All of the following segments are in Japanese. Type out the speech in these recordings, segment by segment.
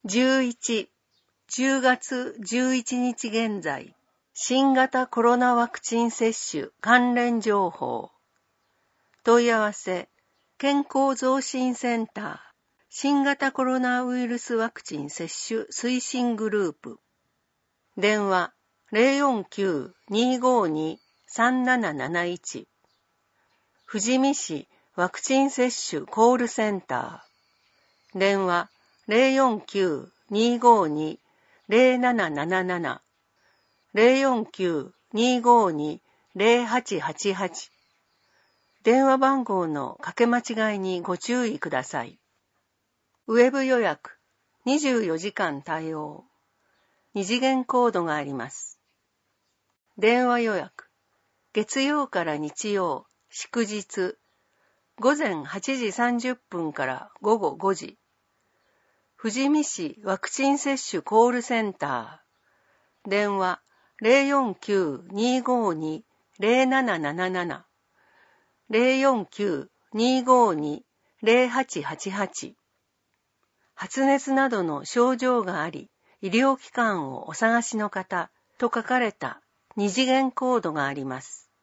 10月11日現在、新型コロナワクチン接種関連情報。問い合わせ、健康増進センター、新型コロナウイルスワクチン接種推進グループ。電話、049-252-3771。富士見市ワクチン接種コールセンター。電話、049-252-0777。049-252-0888。電話番号の掛け間違いにご注意ください。ウェブ予約、24時間対応。二次元コードがあります。電話予約、月曜から日曜、祝日、午前8時30分から午後5時。富士見市ワクチン接種コールセンター。電話、049-252-0777。049-252-0888。発熱などの症状があり、医療機関をお探しの方と書かれた二次元コードがあります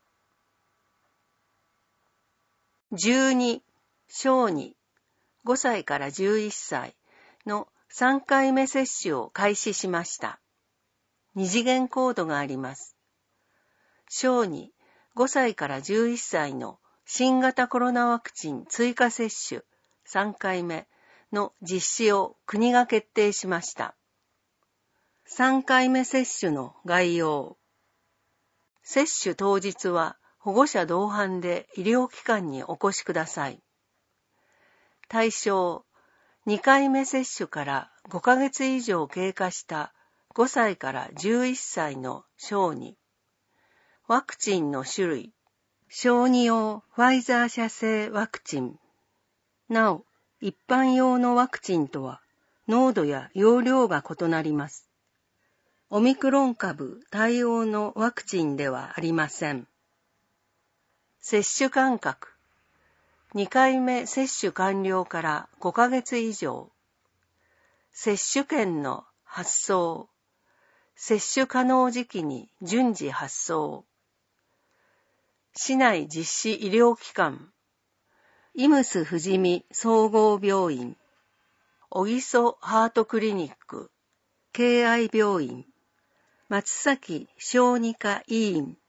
。12、小児、5歳から11歳の3回目接種を開始しました。二次元コードがあります。小児、5歳から11歳の新型コロナワクチン追加接種3回目の実施を国が決定しました。3回目接種の概要。接種当日は保護者同伴で医療機関にお越しください。対象、2回目接種から5ヶ月以上経過した5歳から11歳の小児。ワクチンの種類、小児用ファイザー社製ワクチン。なお、一般用のワクチンとは濃度や容量が異なります。オミクロン株対応のワクチンではありません。接種間隔。2回目接種完了から5ヶ月以上。接種券の発送。接種可能時期に順次発送。市内実施医療機関。イムス富士見総合病院。小木曽ハートクリニック。敬愛病院。松崎小児科医院。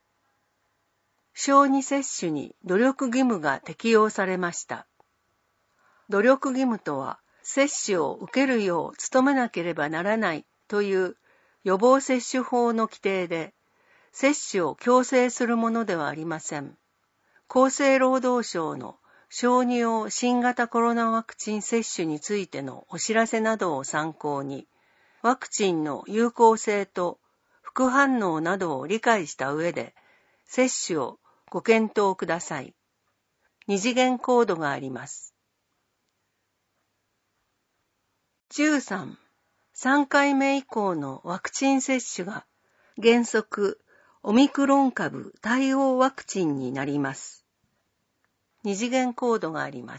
小児接種に努力義務が適用されました。努力義務とは、接種を受けるよう努めなければならないという予防接種法の規定で、接種を強制するものではありません。厚生労働省の小児用新型コロナワクチン接種についてのお知らせなどを参考に、ワクチンの有効性と副反応などを理解した上で、接種をご検討ください。二次元コードがあります。13、3回目以降のワクチン接種が原則オミクロン株対応ワクチンになります。二次元コードがあります。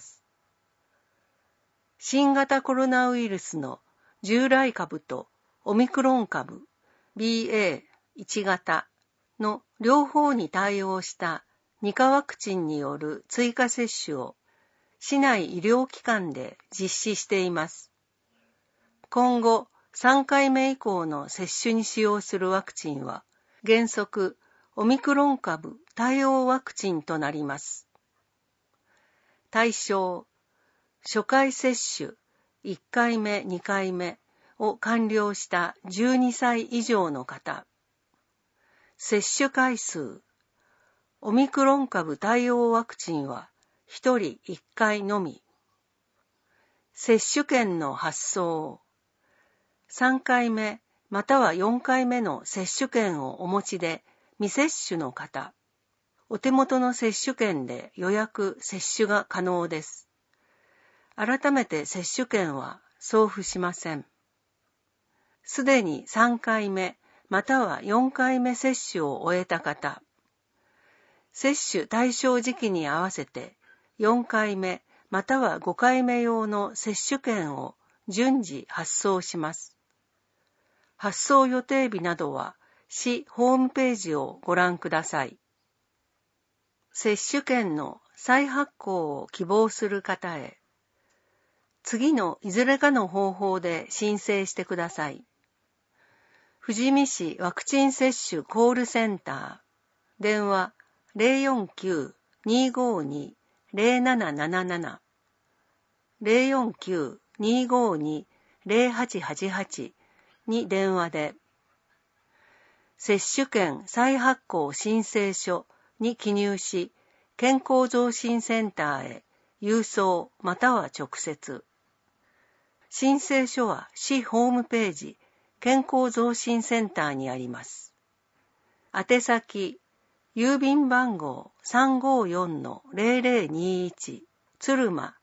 新型コロナウイルスの従来株とオミクロン株 BA.1 型の両方に対応した2価ワクチンによる追加接種を市内医療機関で実施しています。今後3回目以降の接種に使用するワクチンは原則オミクロン株対応ワクチンとなります。対象、初回接種1回目2回目を完了した12歳以上の方。接種回数、オミクロン株対応ワクチンは1人1回のみ。接種券の発送、3回目または4回目の接種券をお持ちで未接種の方、お手元の接種券で予約・接種が可能です。改めて接種券は送付しません。すでに3回目または4回目接種を終えた方、接種対象時期に合わせて4回目または5回目用の接種券を順次発送します。発送予定日などは市ホームページをご覧ください。接種券の再発行を希望する方へ、次のいずれかの方法で申請してください。富士見市ワクチン接種コールセンター、電話 049-252-0777 049-252-0888 に電話で、接種券再発行申請書に記入し、健康増進センターへ郵送または直接。申請書は市ホームページ健康増進センターにあります。宛先、郵便番号 354-0021 鶴間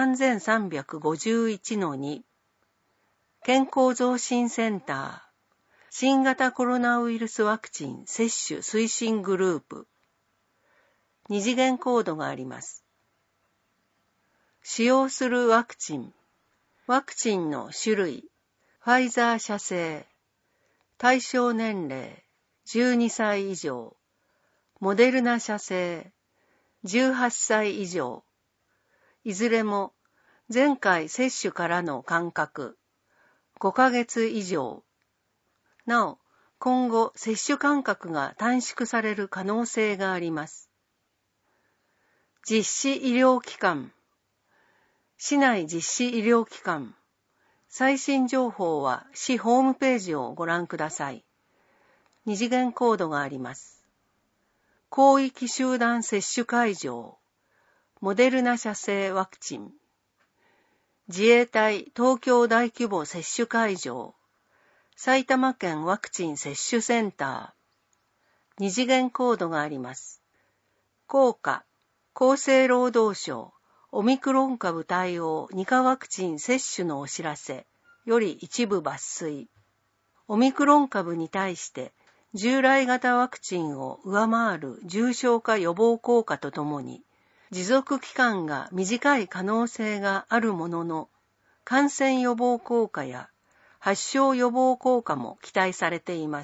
3351-2 健康増進センター新型コロナウイルスワクチン接種推進グループ。二次元コードがあります。使用するワクチン。ワクチンの種類。ファイザー社製。対象年齢。12歳以上。モデルナ社製。18歳以上。いずれも前回接種からの間隔。5ヶ月以上。なお、今後接種間隔が短縮される可能性があります。実施医療機関。市内実施医療機関。最新情報は市ホームページをご覧ください。二次元コードがあります。広域集団接種会場。モデルナ社製ワクチン。自衛隊東京大規模接種会場。埼玉県ワクチン接種センター。二次元コードがあります。効果。厚生労働省オミクロン株対応2価ワクチン接種のお知らせより一部抜粋。オミクロン株に対して従来型ワクチンを上回る重症化予防効果とともに持続期間が短い可能性があるものの感染予防効果や発症予防効果も期待されています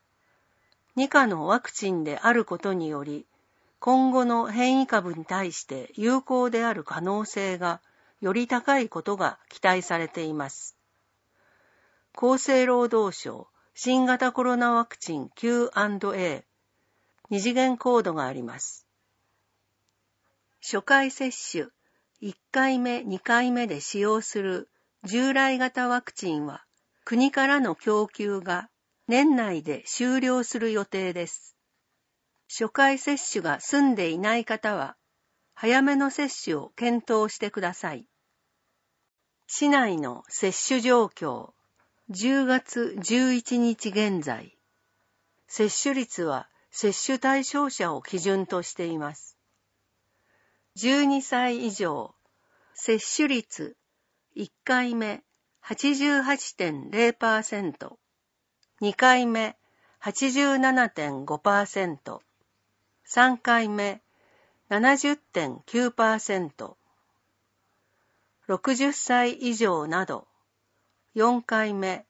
。2価のワクチンであることにより今後の変異株に対して有効である可能性がより高いことが期待されています。厚生労働省新型コロナワクチン Q&A 二次元コードがあります。初回接種1回目2回目で使用する従来型ワクチンは国からの供給が年内で終了する予定です。初回接種が済んでいない方は、早めの接種を検討してください。市内の接種状況、10月11日現在。接種率は接種対象者を基準としています。12歳以上、接種率1回目 88.0%、2回目 87.5%、3回目 70.9%、60歳以上など、4回目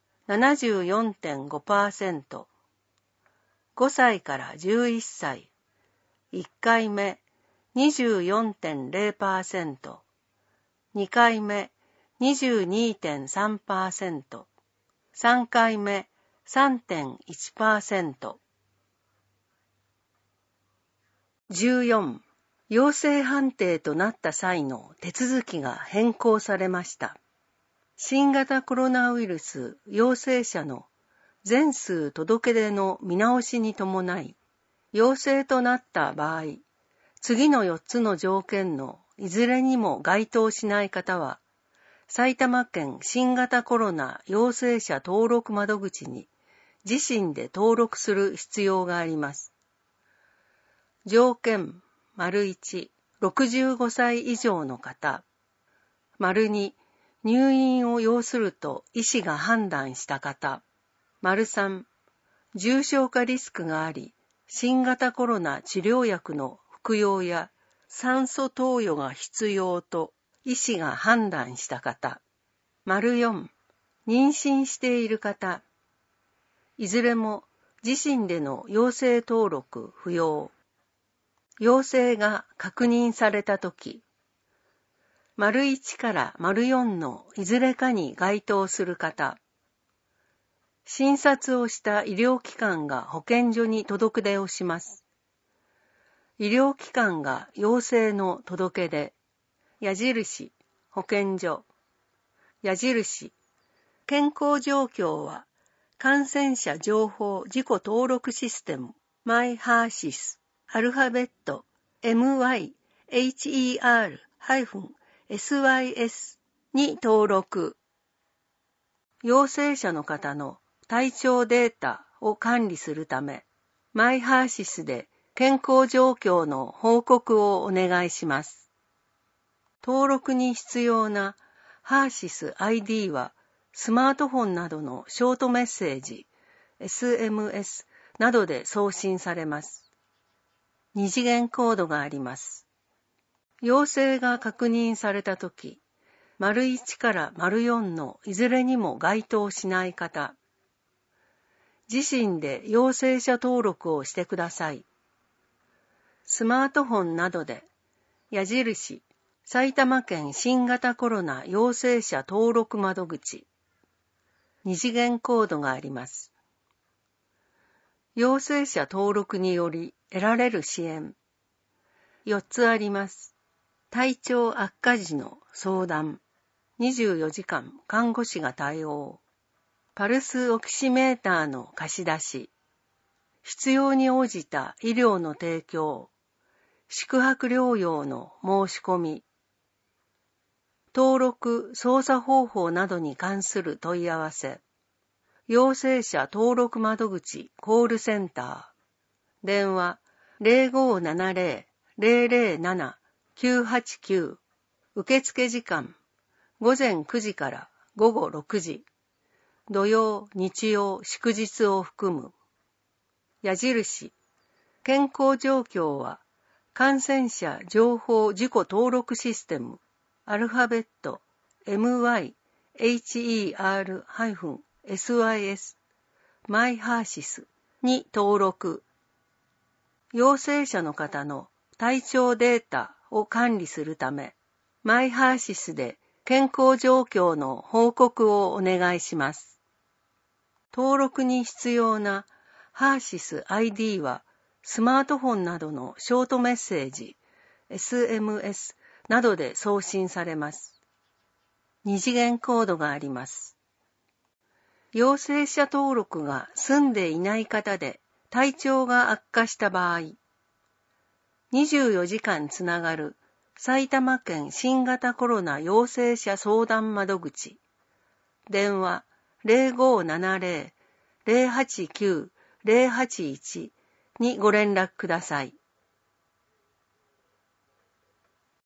74.5%、5歳から11歳、1回目 24.0%、2回目 22.3%、3回目 3.1%。14. 陽性判定となった際の手続きが変更されました。新型コロナウイルス陽性者の全数届出の見直しに伴い、陽性となった場合、次の4つの条件のいずれにも該当しない方は、埼玉県新型コロナ陽性者登録窓口に自身で登録する必要があります。条件 ①、65歳以上の方。②、入院を要すると医師が判断した方。③、重症化リスクがあり、新型コロナ治療薬の服用や酸素投与が必要と医師が判断した方。 4、妊娠している方。いずれも自身での陽性登録不要。陽性が確認されたとき。1から4のいずれかに該当する方。診察をした医療機関が保健所に届け出をします。医療機関が陽性の届け出、矢印、保健所、矢印、健康状況は感染者情報自己登録システム、マイハーシス、アルファベット、MYHER-SYS に登録。陽性者の方の体調データを管理するため、マイハーシスで健康状況の報告をお願いします。登録に必要なハーシス ID はスマートフォンなどのショートメッセージ、SMS などで送信されます。二次元コードがあります。陽性が確認されたとき、1から4のいずれにも該当しない方、自身で陽性者登録をしてください。スマートフォンなどで、矢印、埼玉県新型コロナ陽性者登録窓口、二次元コードがあります。陽性者登録により得られる支援、4つあります。体調悪化時の相談、24時間看護師が対応。パルスオキシメーターの貸し出し。必要に応じた医療の提供。宿泊療養の申し込み。登録・操作方法などに関する問い合わせ。陽性者登録窓口コールセンター。電話 0570-007-989。受付時間午前9時から午後6時。土曜、日曜、祝日を含む。矢印。健康状況は感染者情報自己登録システムアルファベット MYHER-SYS マイハーシスに登録。陽性者の方の体調データを管理するため、マイハーシスで健康状況の報告をお願いします。登録に必要なハーシス ID はスマートフォンなどのショートメッセージ、SMS などで送信されます。二次元コードがあります。陽性者登録が済んでいない方で体調が悪化した場合、24時間つながる埼玉県新型コロナ陽性者相談窓口、電話 0570-089-081 にご連絡ください。